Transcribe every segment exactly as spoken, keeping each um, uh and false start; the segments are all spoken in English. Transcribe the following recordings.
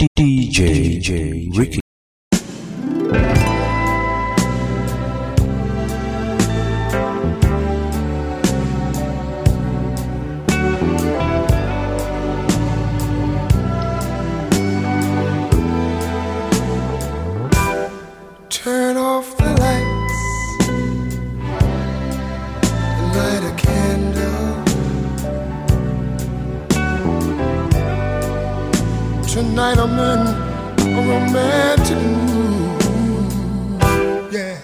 D J J Ricky. Turn off the lights, light a candle. Tonight I'm in a romantic mood, yeah.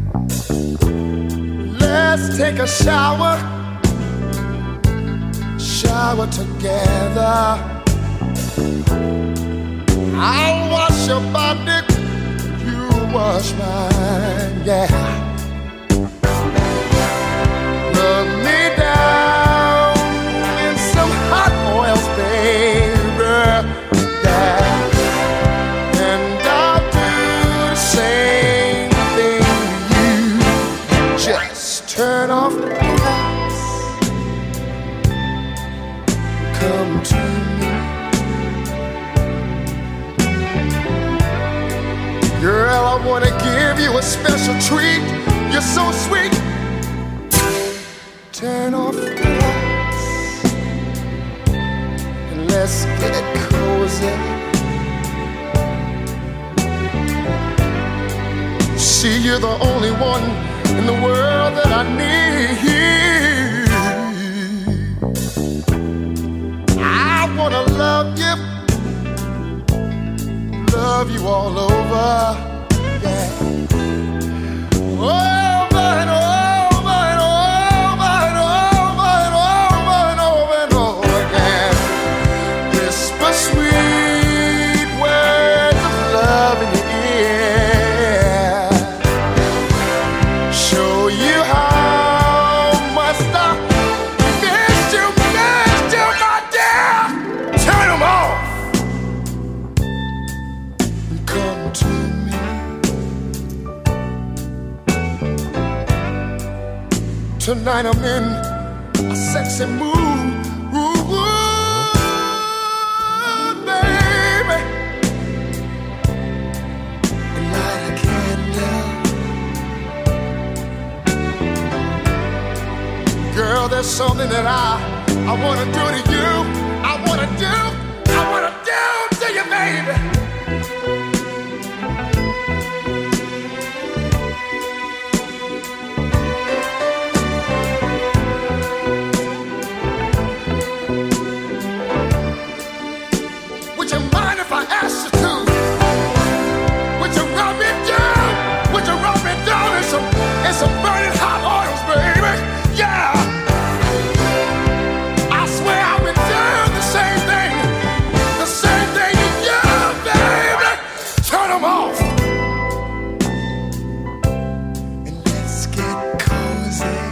Let's take a shower, shower together. I'll wash your body, wash mine, yeah. Rub me down in some hot oils, baby, yeah. And I'll do the same thing to you. Just turn off the lights, come to me. Girl, I wanna give you a special treat. You're so sweet. Turn off the lights and let's get cozy. See, you're the only one in the world that I need. I wanna love you, love you all over, yeah. Over and over and over and over and over and over and over again. Whisper sweet words of love in your ear. Show you how much I miss you, miss you, my dear. Turn them off. Come to me. Tonight I'm in a sexy mood, ooh, ooh, baby. Light a candle. Girl, there's something that I, I wanna do to you. I wanna do, I wanna do to you, baby. Some burning hot oils, baby, yeah. I swear I've been doing the same thing, the same thing to you, baby. Turn them off and let's get cozy.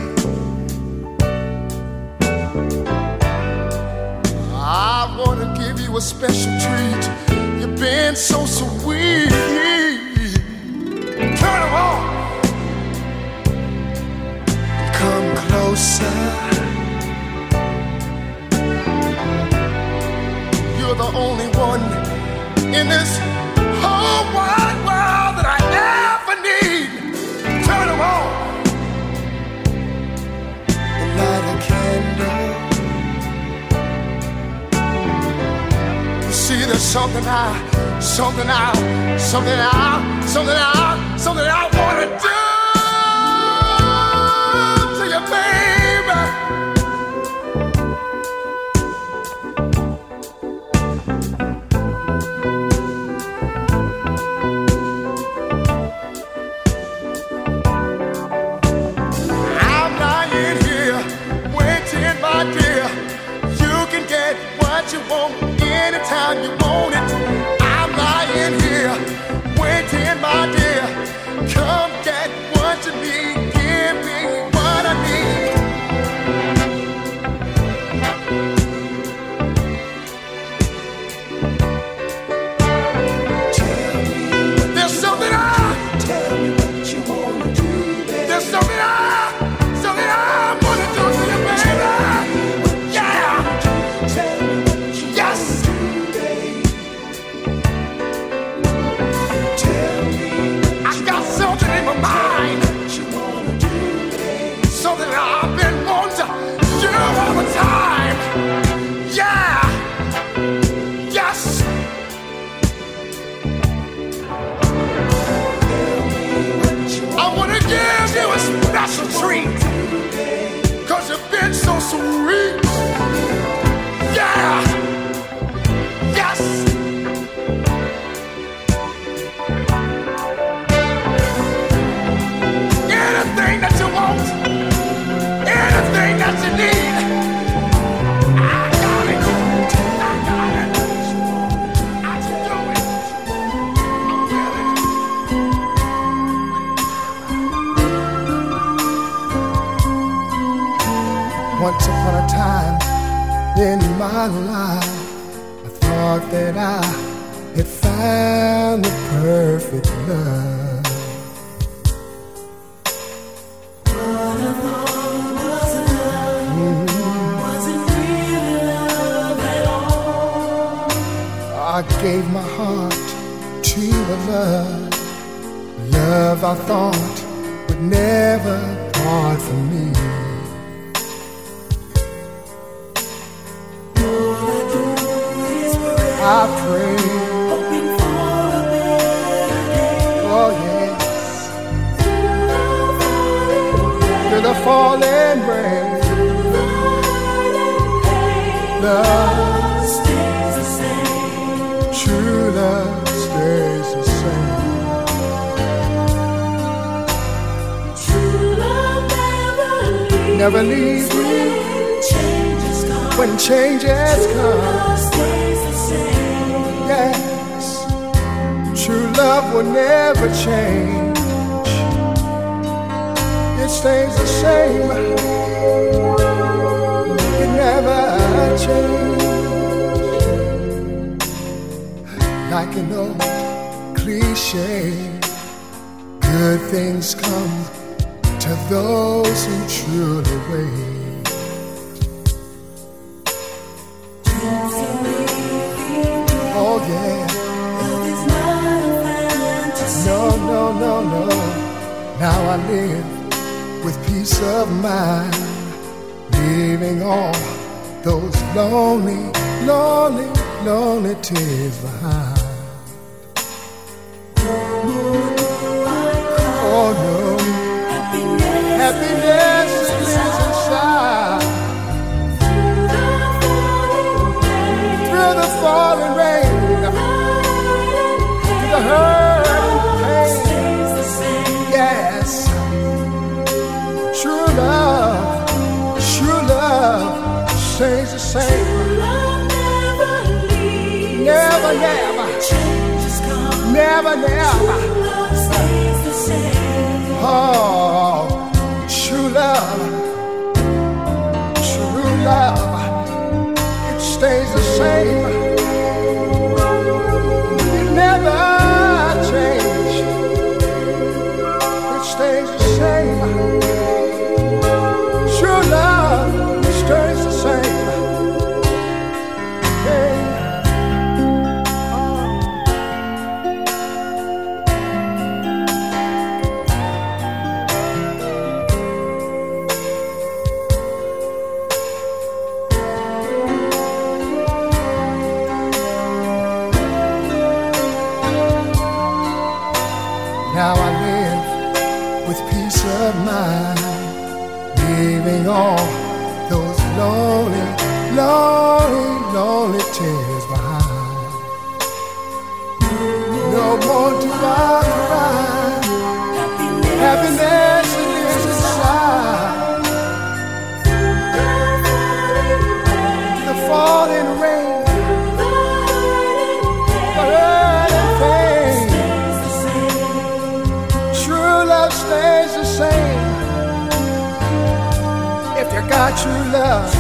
I wanna give you a special treat. You've been so sweet. Turn them off. Come closer. You're the only one in this whole wide world that I ever need. Turn them on and light a candle. You see, there's something I, something I, something I, something I, something I wanna do. You want anytime you want it. I'm lying here waiting, my dear. Come get sweet. Yeah. Yes. Anything that you want, anything that you need, I got it. I got it. I can do it. I'm ready. Once upon a time in my life, I thought that I had found the perfect love. What I thought was love mm-hmm. wasn't really love at all. I gave my heart to a love, love I thought would never part from me. I pray, hoping for a better day. oh yes, through the falling rain, love stays the same. True love stays the same. True love never leaves. Never leaves me when changes come. when changes come. Love stays the same. Yes, true love will never change. It stays the same. It never changes. Like an old cliche, good things come to those who truly wait. Oh yeah. Love is not a fantasy. No, no, no, no. Now I live with peace of mind, leaving all those lonely, lonely, lonely tears behind. Oh no, Happiness, happiness lives inside. Through the falling rain, through the hurt and pain. stays the same. Yes, true love, true love stays the same. Love never leaves. Never, never, Changes come. never, never. Love stays the same. Oh, true love, true love, it stays the same. It never changes. It stays the same. True love stays the same. Hey. Now I live with peace of mind, leaving all those lonely, lonely, lonely tears behind. No more do I cry. Happiness lives inside. The falling rain, the hurt and pain. True love stays the same. If you got true love,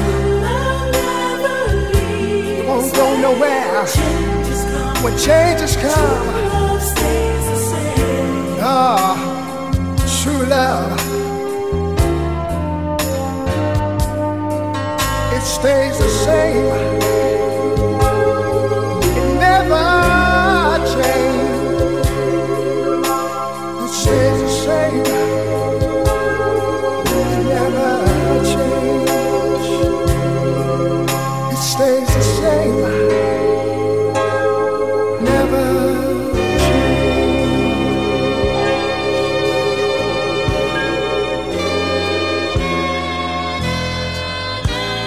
you won't go nowhere when changes come. Ah, true love, it stays the same. It never changes. It stays the same. It never changes. It stays the same. Never changes.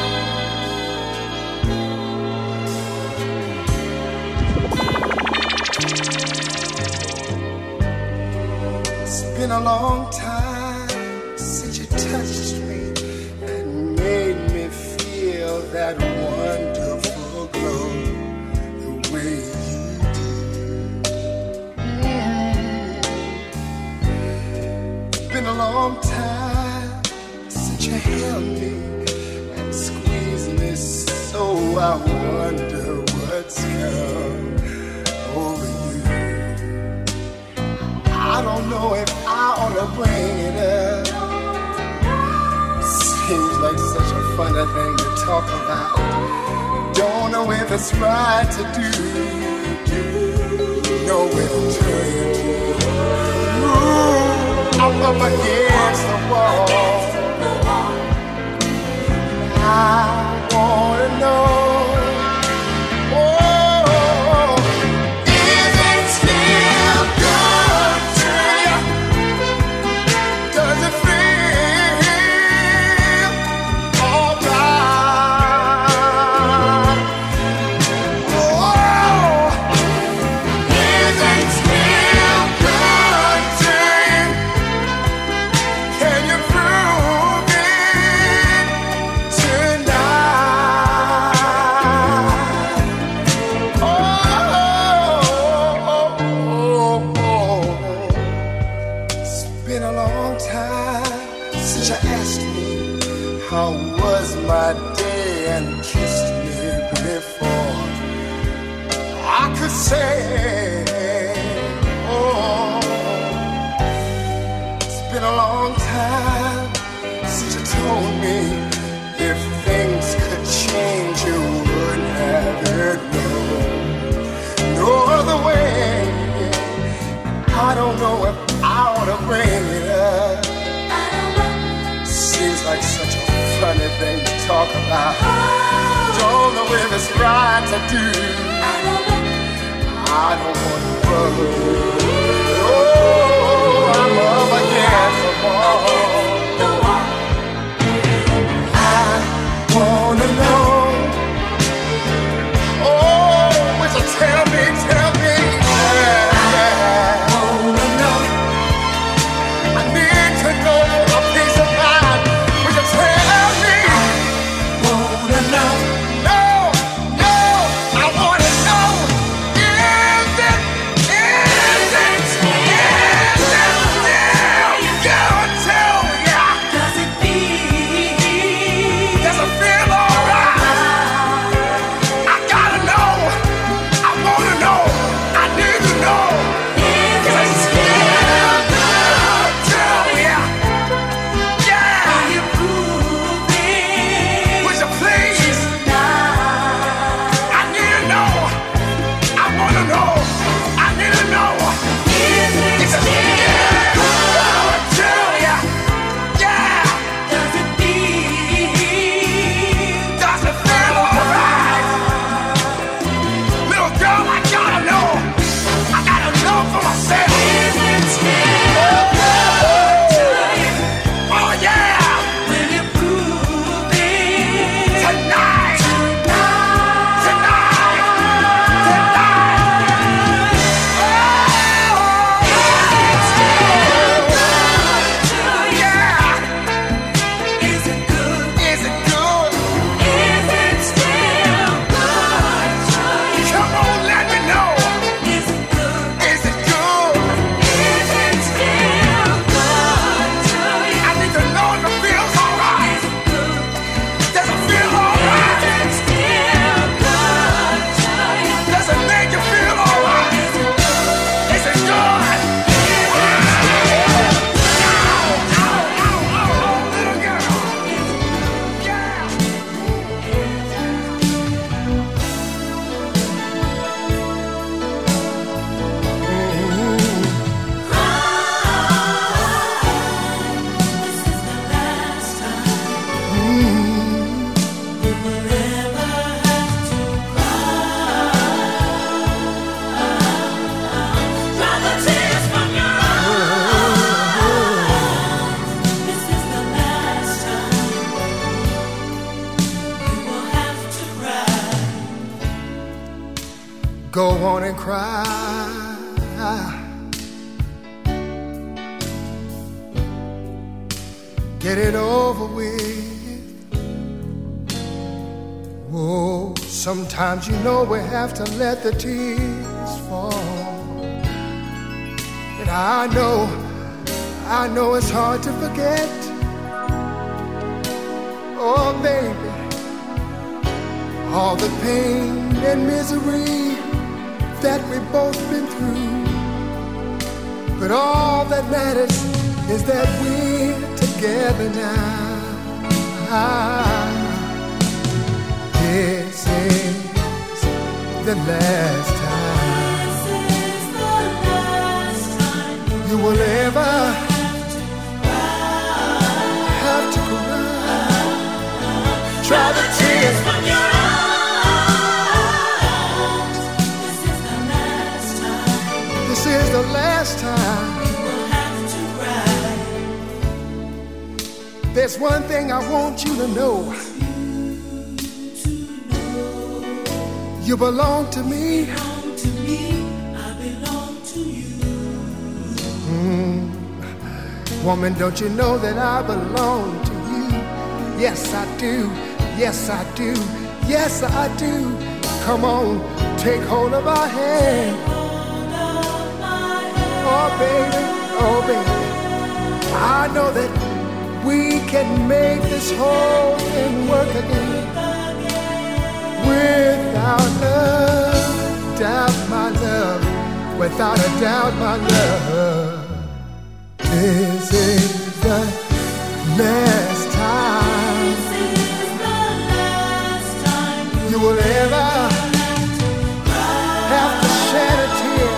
been a long time since you touched me and made me feel that wonderful glow the way you do. Mm. It's been a long time since you held me and squeezed me, so I wonder what's come over you. I don't know if I ought to bring it up. Seems like such a funny thing to talk about. Don't know if it's right to do. Know where to turn to. Ooh, I'm up against the wall. I wanna know. How was my day and kissed me before I could say, oh, it's been a long time since you told me if things could change you wouldn't have it, no, no other way. I don't know if I ought to bring it up. Seems like such a funny thing to talk about. Don't know if it's right to do. I don't want to bother you. Oh, I'm up against the wall. I wanna know. Oh, would you tell me, tell me? Yeah, yeah. I wanna know. I need to know a piece of mind. Would you tell me? Wanna know? No, no, I wanna know. Is it, is it, is it still good to ya? Does it feel? Does it feel alright? I gotta know. I wanna know. I need to know. Is it still good to ya? Yeah. Are you proving? Would you please? I need to know. I wanna know. I need to know. Is it still good to ya? Yeah. Does it feel? Does it feel alright? Little girl, I gotta know. I gotta know for myself. Is it still good to you? Oh yeah. Will you prove it? Tonight. Tonight. Tonight. Tonight. Oh, is it still good to you? Yeah. Is it good? Is it good? Is it still good to you? Come on, let me know. Is it good? Is it good? Is it still good to you? I need to know if it feels alright. Is it good? Does it feel alright? Is it still good to you? Does it make you feel alright? Is it good? Is it good? Ow, ow, ow, ow, little girl. Yeah. This is the last time you will ever have to cry. Dry the tears from your eyes. This is the last time you will have to cry. Go on and cry. get it over with. Oh, sometimes you know we have to let the tears fall. And I know, I know it's hard to forget. Oh, baby, all the pain and misery that we've both been through. But all that matters is that we're together now. This is the last time, This is the last time you will ever have to cry. Try the tears from your eyes. This is the last time This is the last time. you will have to cry. There's one thing I want you to know. You belong to me. Belong to me, I belong to you. Mm. Woman, don't you know that I belong to you? Yes, I do. Yes, I do. Yes, I do. Come on, take hold of my hand. Hold of my hand. Oh, baby. Oh, baby. I know that we can make this whole thing work again. Without a doubt, my love. Without a doubt, my love. This is the last time This is the last time you will ever have to shed a tear.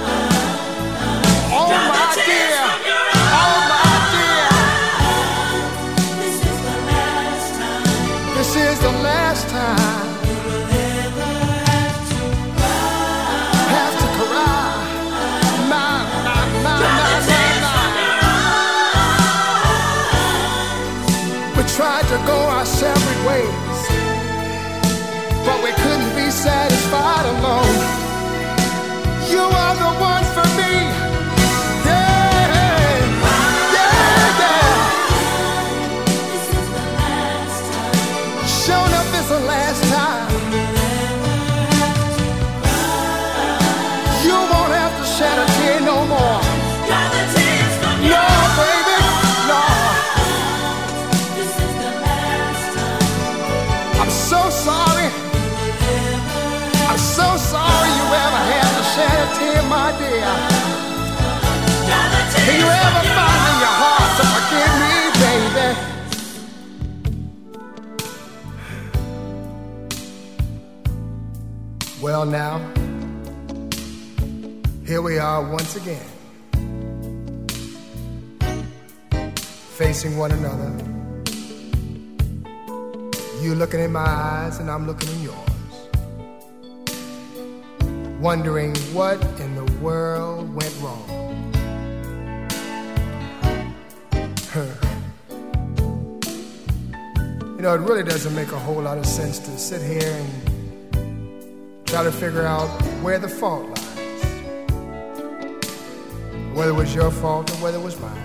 Oh, my dear. Oh, my dear. This is the last time This is the last time you will ever have to cry. have to cry. My, my, my, my, my, my. We tried to go our separate ways, but we couldn't be satisfied alone. You are the one for me. Yeah, yeah, yeah. This is the last time Shown up is the last time. You won't have to shed a tear no more. Dry the tears from No, your baby, no. This is the last time I'm so sorry. I'm so sorry you ever had to shed a tear, my dear. Dry the Can tears you ever find in your heart to forgive me, baby? Well, now, here we are once again, facing one another. You looking in my eyes and I'm looking in yours, wondering what in the world went wrong. You know, it really doesn't make a whole lot of sense to sit here and try to figure out where the fault lies, whether it was your fault or whether it was mine.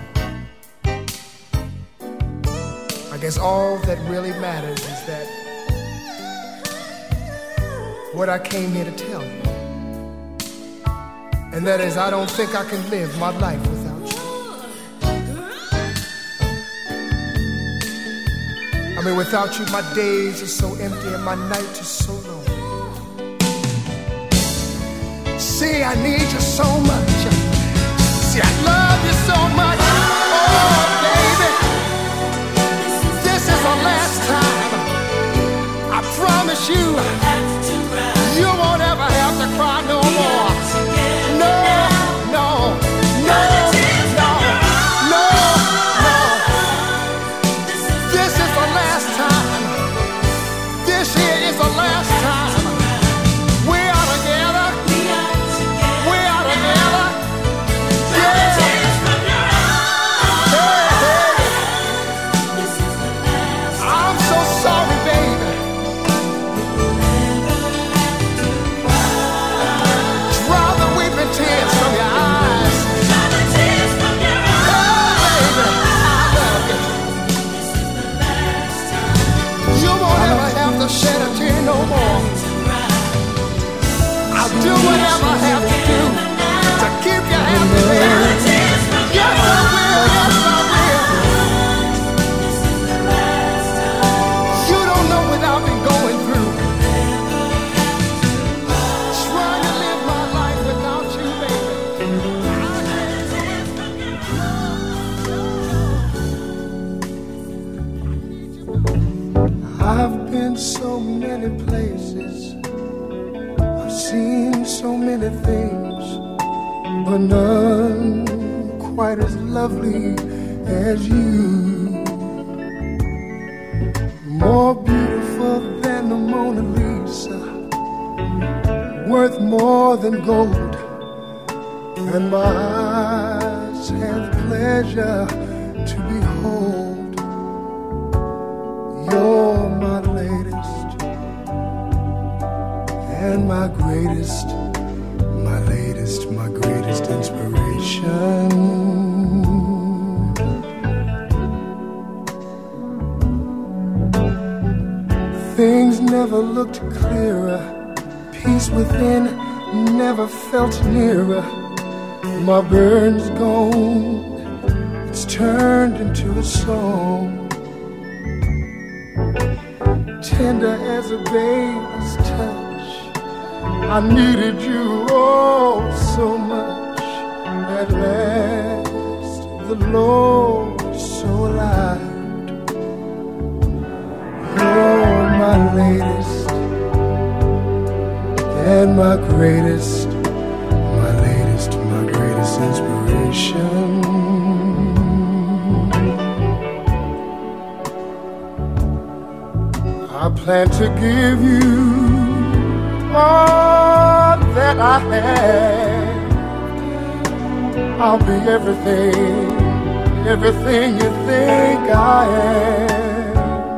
I guess all that really matters is that what I came here to tell you, and that is I don't think I can live my life without you. I mean, without you, my days are so empty and my nights are so lonely. See, I need you so much. See, I love you so much. Oh, baby, this is the last time. I promise you, you won't ever have to cry no more. No, no, no, no, no, no. This is the last time. This here is the last time. We are together. We are together. Yeah. places, I've seen so many things, but none quite as lovely as you. More beautiful than the Mona Lisa, worth more than gold, and my eyes have pleasure to behold. You're my latest and my greatest, my latest, my greatest inspiration. Things never looked clearer, peace within never felt nearer. My burn's gone, it's turned into a song, tender as a baby's touch. I needed you oh so much. At last the Lord so alive. You're my latest and my greatest, my latest, my greatest inspiration. I plan to give you all that I have. I'll be everything, everything you think I am.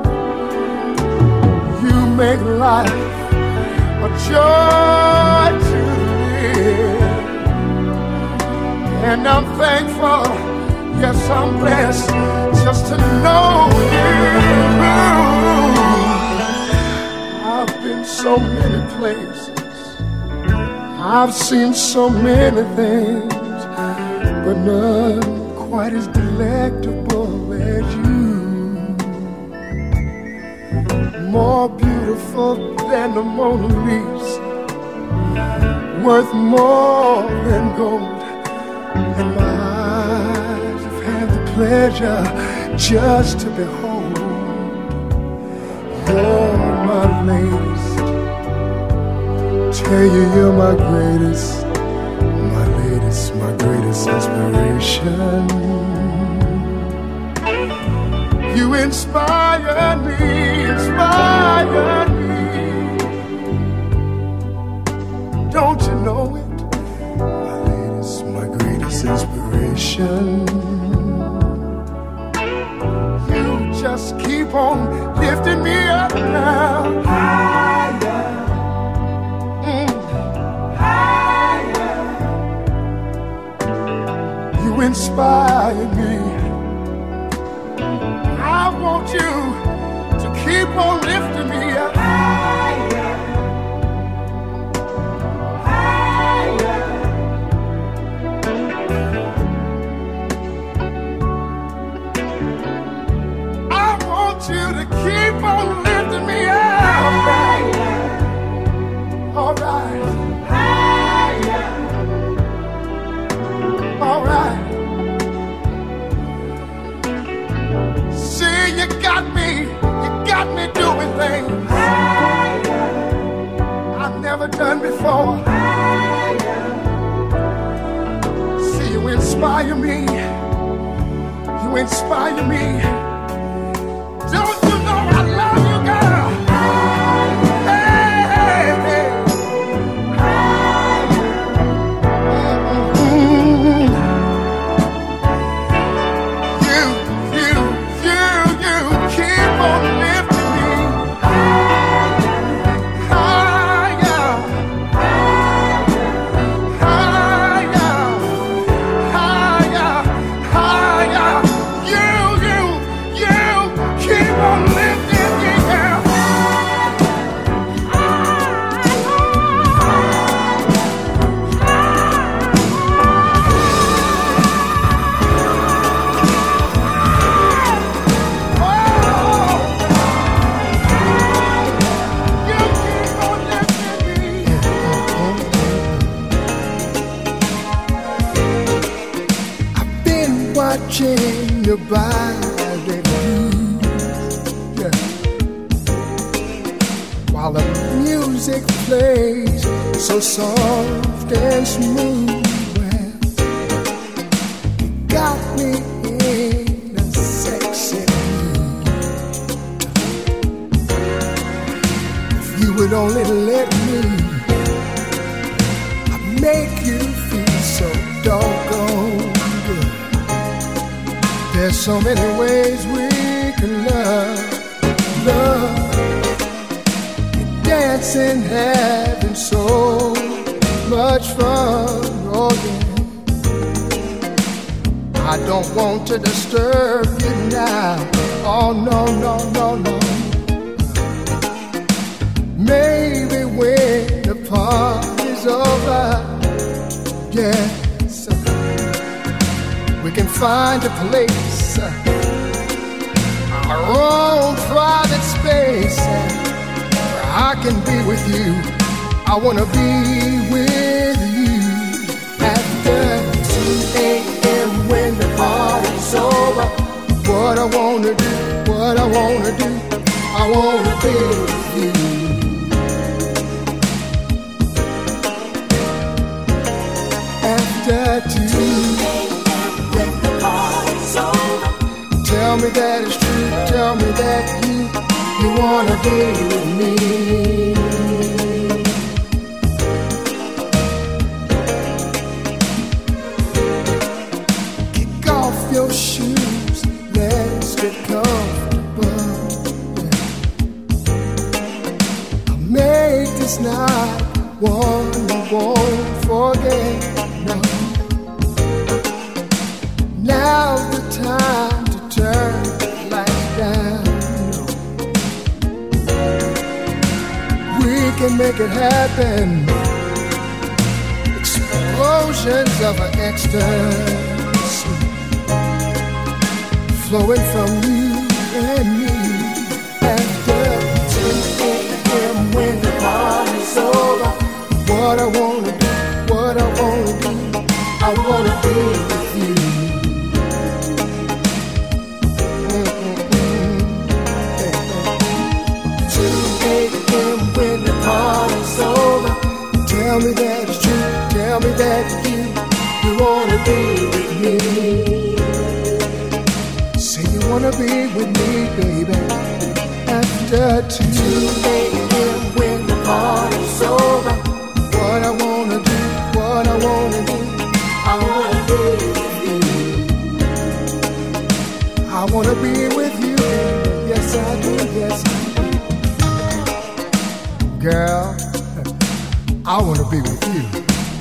You make life a joy to live, and I'm thankful, yes I'm blessed, just to know you. I've been so many places, I've seen so many things, but none quite as delectable as you. More beautiful than the Mona Lisa, worth more than gold, and my eyes have had the pleasure just to behold. You're my latest, tell you you're my greatest, my latest, my greatest inspiration. You inspire me, inspire me. Don't you know it? My latest, my greatest inspiration. You just keep on lifting me up now. Higher. Mm. Higher. You inspire me. I want you to keep on lifting me up. Higher, higher. I want you to keep on lifting me up. Higher. All right. Higher. All right. You got me, you got me doing things I've never done before. See, you inspire me, you inspire me. Don't you know I love you, girl? Hey, hey, hey. Mm-hmm. Watching your body move, yeah, while the music music plays so soft and smooth. Well, you got me in a sexy mood. If you would only let me, I'd make you feel so doggone good. There's so many ways we can love, love. Dancing, having so much fun, oh yeah. I don't want to disturb you now, oh no, no, no, no. Maybe when the party's over, yes, we can find a place, our own private space, I can be with you. I wanna be with you after two a.m. when the party's over. What I wanna do, what I wanna do, I wanna be with you. After two a.m. when the party's over. Tell me that it's true, tell me that you You wanna be with me. Kick off your shoes, let's get comfortable. I'll make this night one I won't forget. No. Now's the time to turn the lights down. We can make it happen. Explosions of ecstasy flowing from you and me. After two a.m. when the party's over. What I wanna do, what I wanna do, I wanna be with you. When the party's over, tell me that it's true, tell me that you, you wanna be with me. Say you wanna be with me, baby. After two a.m. when the party's over. What I wanna do, what I wanna do, I wanna be with you. I wanna be with you, baby. Yes I do, yes I do. Girl, I want to be with you.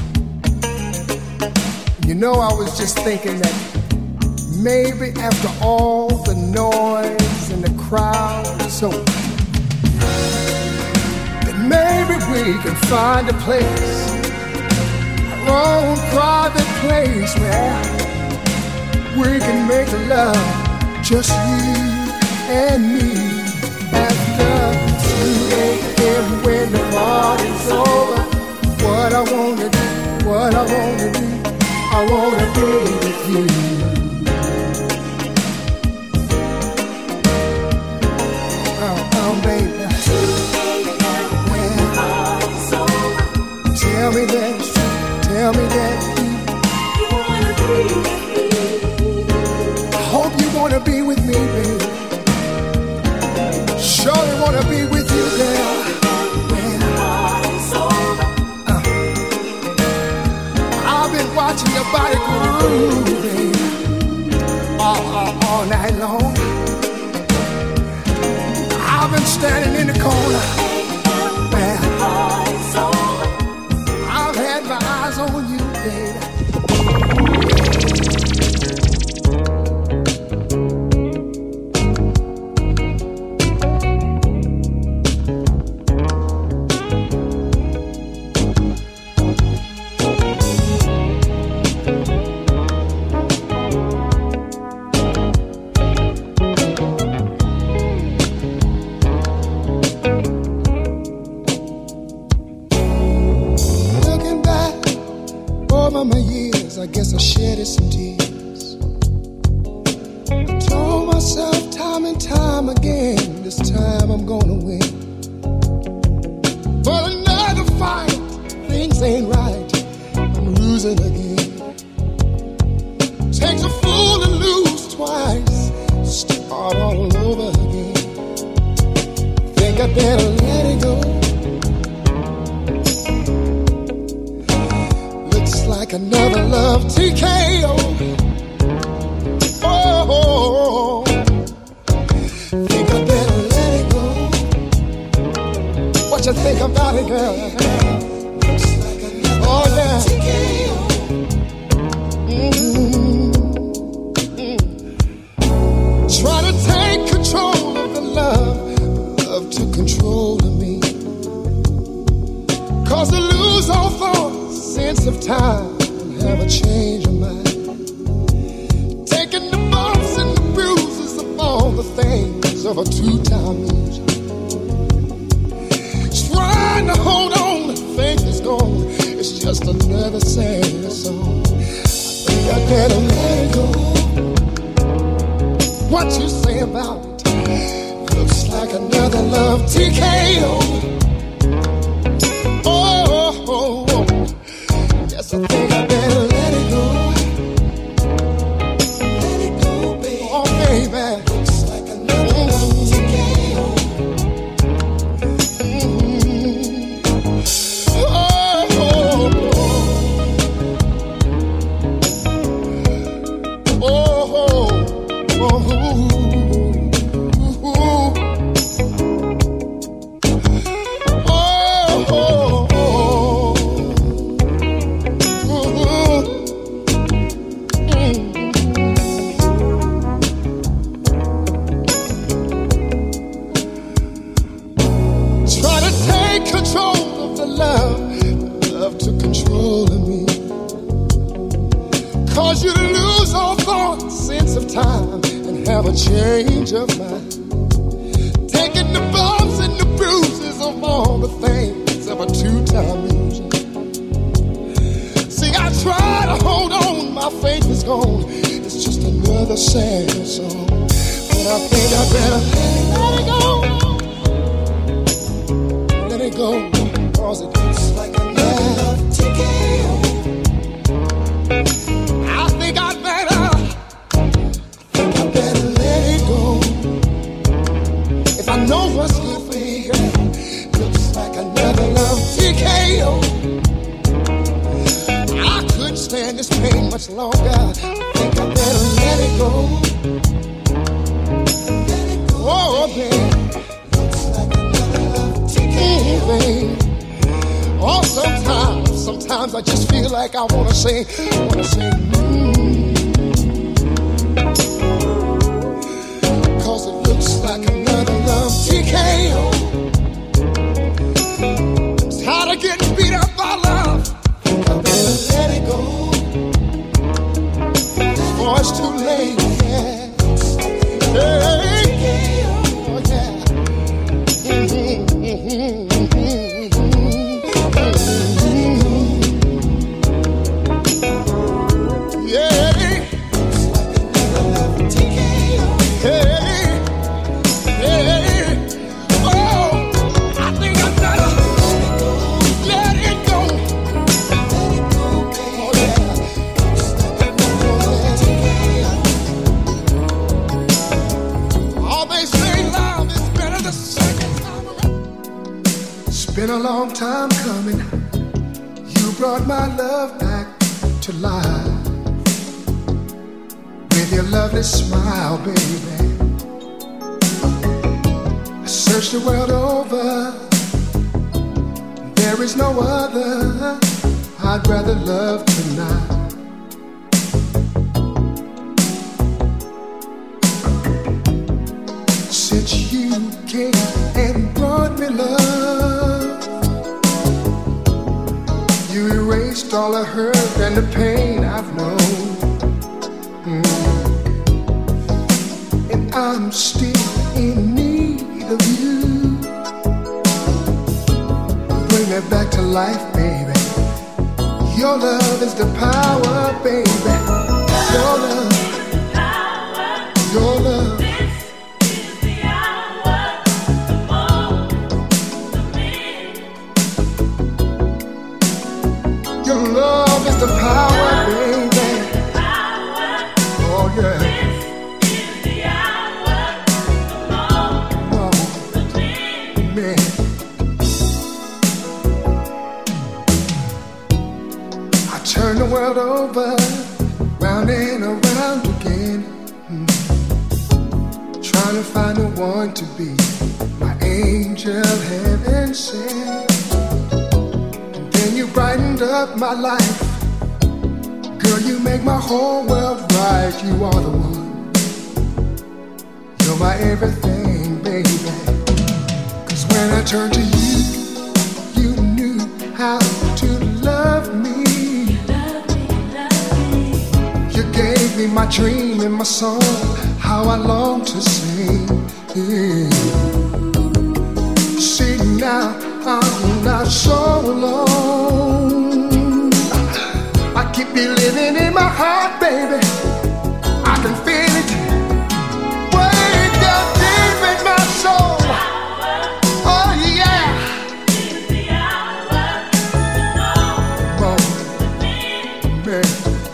You know, I was just thinking that maybe after all the noise and the crowd and so on, that maybe we can find a place, our own private place where we can make love, just you and me. After two a.m. when the party's over. What I wanna do, what I wanna do, I wanna be with you. Oh, oh baby. When the party's over. Tell me that it's true, tell me that you, you wanna be with me. I hope you wanna be with me, baby. Surely wanna be with you, girl. When the party's over. Uh, I've been watching your body groove, baby, all, all, all night long. I've been standing in the corner. Well, I've had my eyes on you, baby. I guess I shedded some tears. I told myself time and time again, this time I'm gonna win. But fight, things ain't right. I'm losing again. Takes a fool to lose twice, start all over again. Think I better let it go. Looks like another love T K O. Oh, think I better let it go. What you think about it, girl? Looks like another oh, yeah. love T K O. Mm-hmm. Mm. Try to take control of the love, love took control of me. Cause I lose all thought, sense of time, and have a change of mind. Taking the bumps and the bruises of all the things of a two-time loser. Trying to hold on, think it's gone. It's just another sad song. I think I better let it go. What you say about it? Looks like another love T K O. Oh, oh, oh. Yes, I think I better let it go. Let it go, baby. Oh, baby. Looks like another love T K O. Mm-hmm. Oh, oh, oh. Oh, oh, oh. Cause you lose all thought, sense of time, and have a change of mind. Taking the bumps and the bruises of all the things of a two-time loser. See, I try to hold on, my faith is gone. It's just another sad song. But I think I better let it go. Let it go, cause it looks like another love T K O. I know what's good for me, girl. Looks like another love T K O. I couldn't stand this pain much longer. I think I better let it go. Let it go, oh, baby. Looks like another love T K O. Mm, oh, sometimes, sometimes I just feel like I wanna say, I wanna say, mm. Cause it looks like another love T K O. I'm tired of getting beat up by love. I better let it go. Oh, it's too late, yeah. Hey, oh, yeah. Mm-hmm, mm-hmm, mm-hmm. Yeah. Been a long time coming. You brought my love back to life with your lovely smile, baby. I searched the world over. There is no other I'd rather love tonight. Since you came and brought me love, you erased all the hurt and the pain I've known. Mm. And I'm still in need of you. Bring me back to life, baby. Your love is the power, baby. Your love, your love. world over, round and around again. Mm. Trying to find the one to be my angel heaven sent. And then you brightened up my life. Girl, you make my whole world right. You are the one. You're my everything, baby. Cause when I turned to you, you knew how to love me. You gave me my dream and my song, how I long to sing. Yeah. See now, I'm not so alone. I keep you living in my heart, baby. I can feel it way down deep in my soul. Oh yeah. Man.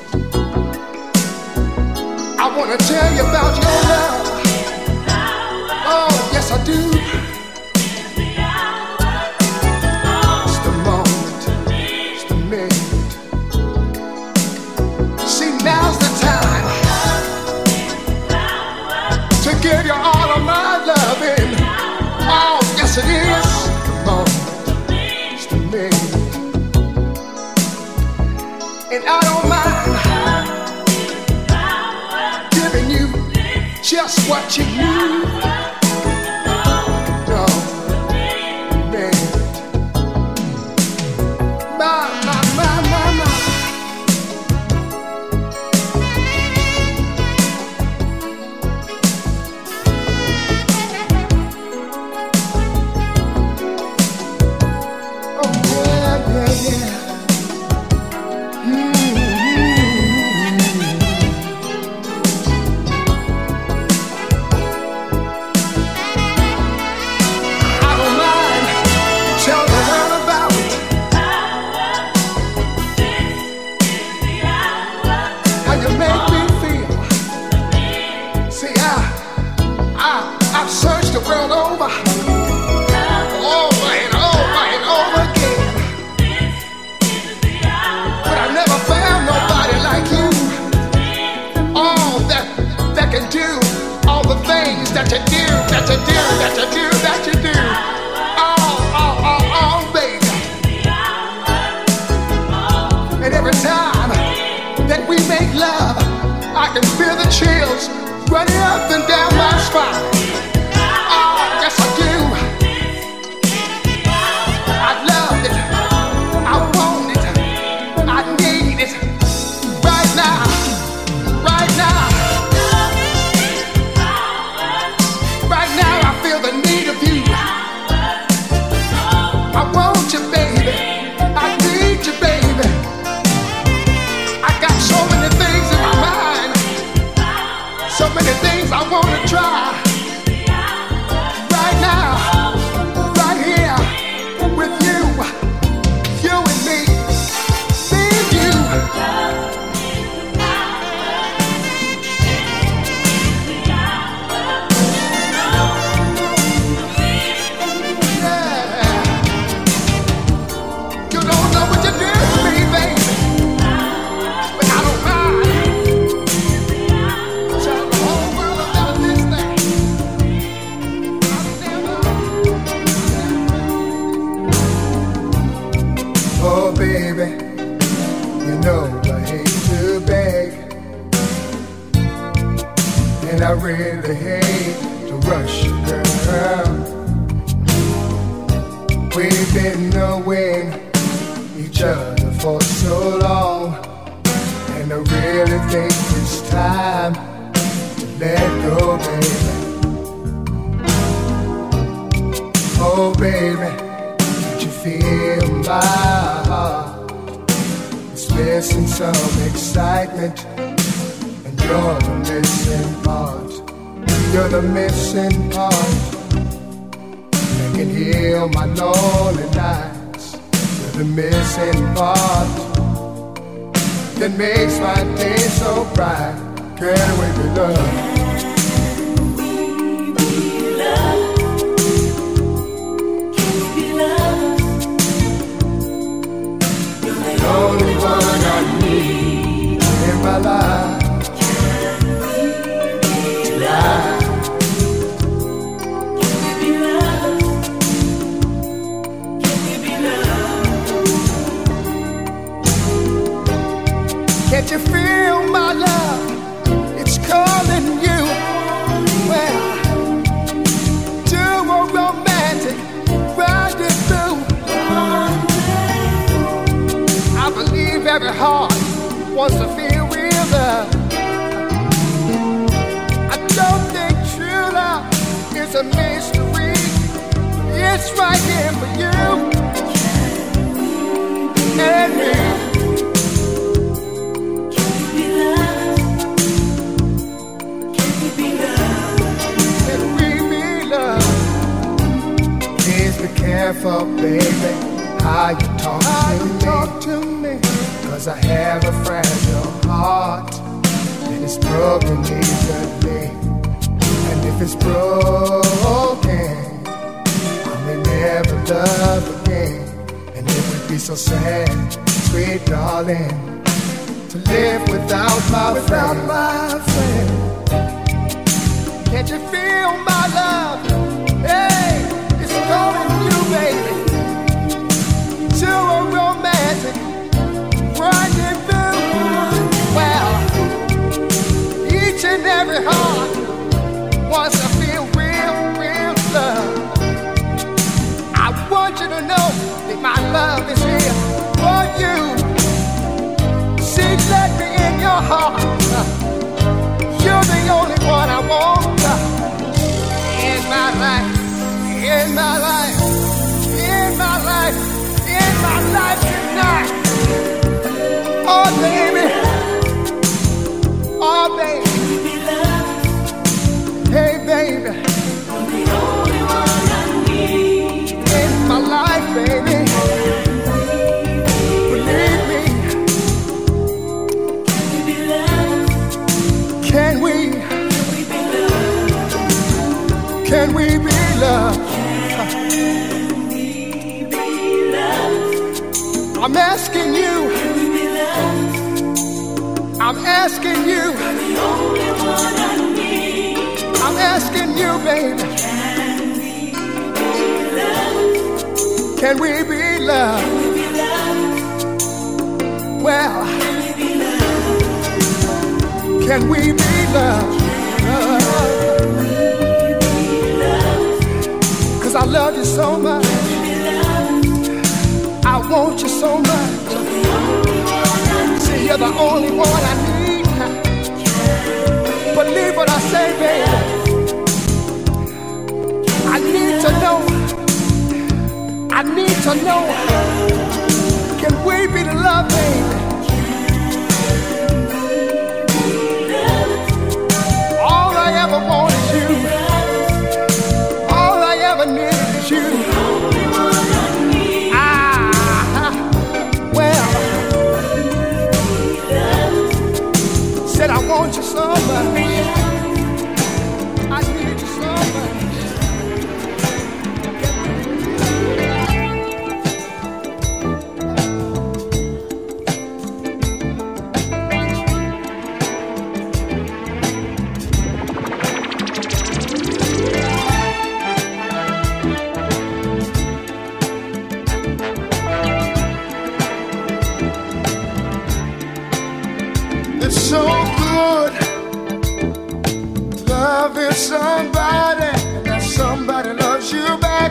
I wanna tell you about your love. Oh yes I do. It's the moment, it's the minute. See, now's the time to give you all of my loving. Oh yes it is. The moment, it's the minute. And I don't mind giving you just what you need. No, man. My, my, my, my, my. Oh yeah, yeah, yeah. That you do, that you do, that you do, that you do. Oh, oh, oh, oh, baby. And every time that we make love, I can feel the chills running up and down my spine. Oh, yes I do. I love it. I want it. I need it. Right now. Right now. So many things I wanna try. Right now, right here, with you, you and me, me and you. Yeah. You don't know what you do to me, baby, but I don't mind. Oh baby, you know I hate to beg, and I really hate to rush you, girl. We've been knowing each other for so long, and I really think it's time to let go, baby. Oh baby, feel my heart, it's missing some excitement, and you're the missing part. You're the missing part. I can heal my lonely nights. You're the missing part that makes my day so bright. Can we be loved? Only one I need. Can't you feel my love? It's calling you. Well, do a romantic rendezvous. I believe every heart wants to feel real love. I don't think true love is a mystery. It's right here for you and me. Careful, baby, how you talk, how to, you me. talk to me. Cause I have a fragile heart and it's broken easily. And if it's broken, I may never love again. And it would be so sad, sweet darling, to live without my without friend. my friend. Can't you feel my love? Hey, it's calling you, baby, to a romantic rendezvous. Well, each and every heart wants to feel real, real love. I want you to know that my love is here for you. See, let me in your heart. You're the only one I want in my life. In my life, in my life, in my life tonight. Oh, baby, oh, baby, hey, baby, in my life, baby, believe me. Can we, can we be loved? I'm asking you, I'm asking you, I'm asking you, baby, can we be loved? Well, can we be loved? Cause I love you so much, I want you so much. See, you're the only one I need. Believe what I say, baby. I need to know. I need to know. Can we be the love, baby? All I ever want is you. All I ever need is you. Said I want you so much. I need you so much. It's so good loving somebody, and that somebody loves you back.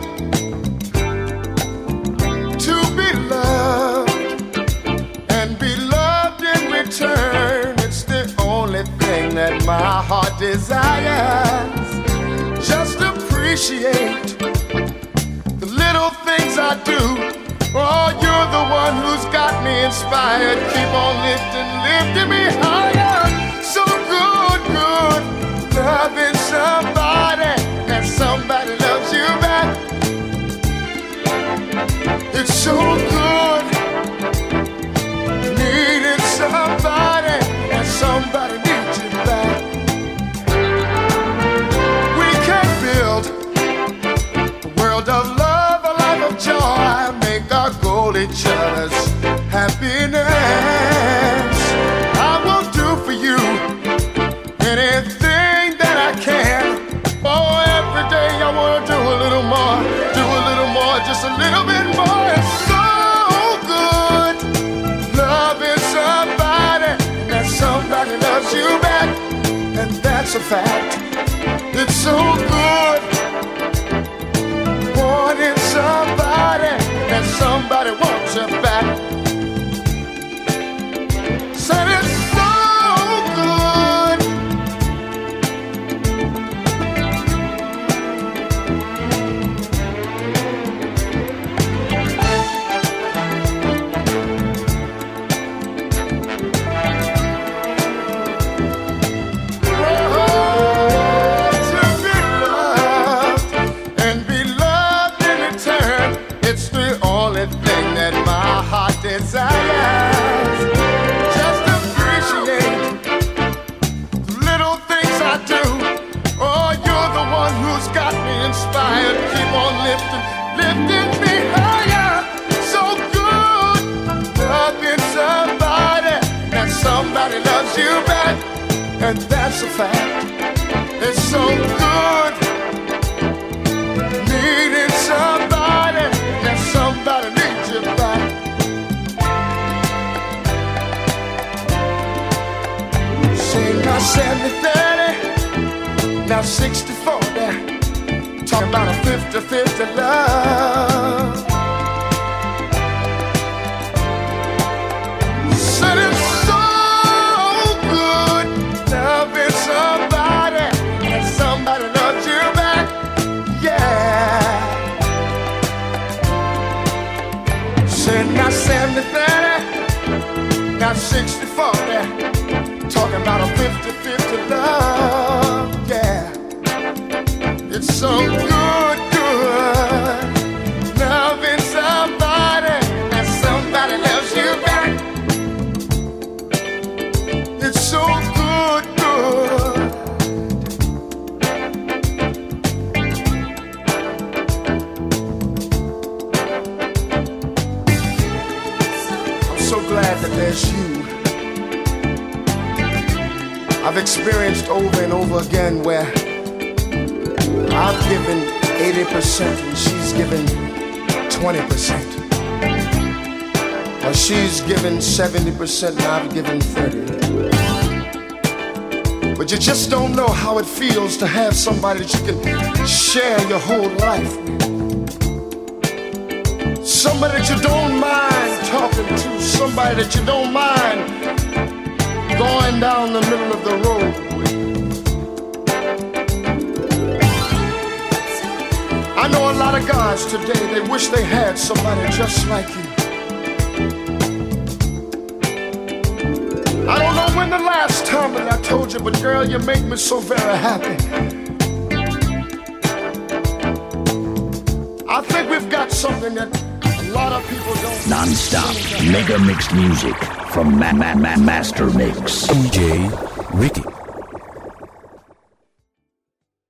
To be loved and be loved in return, it's the only thing that my heart desires. Just appreciate the little things I do. Oh, you're the one who's got me inspired. Keep on lifting, lifting me higher. So good, good, loving somebody, and somebody loves you back. It's so good, needing somebody, and somebody needs you back. We can build a world of love, a life of joy, make our goal each other's happiness. I will do for you anything that I can. Oh, every day I want to do a little more, do a little more, just a little bit more. It's so that's a fact. It's so good wanting somebody, and somebody wants you back. Said it's so good. Desires. Just appreciate the little things I do. Oh, you're the one who's got me inspired. Keep on lifting, lifting me higher. So good, loving somebody, and somebody loves you back, and that's a fact. It's so good, needing somebody, and somebody needs you back. Now seventy thirty, now sixty forty, talking about a fifty fifty love. Said it's so good loving somebody, and somebody loves you back, yeah. Said now seventy thirty, now sixty forty, talking about a fifty fifty love, yeah. It's so good, good, loving somebody, and somebody loves you back. It's so good, good. I'm so glad that there's you. I've experienced over and over again where I've given eighty percent and she's given twenty percent. Or she's given seventy percent and I've given thirty. But you just don't know how it feels to have somebody that you can share your whole life with. Somebody that you don't mind talking to, somebody that you don't mind going down the middle of the road. I know a lot of guys today, they wish they had somebody just like you. I don't know when the last time that I told you, but girl, you make me so very happy. I think we've got something that a lot of people don't. Non-stop mega mix music from Ma Ma Ma Master Mix. D J Ricky.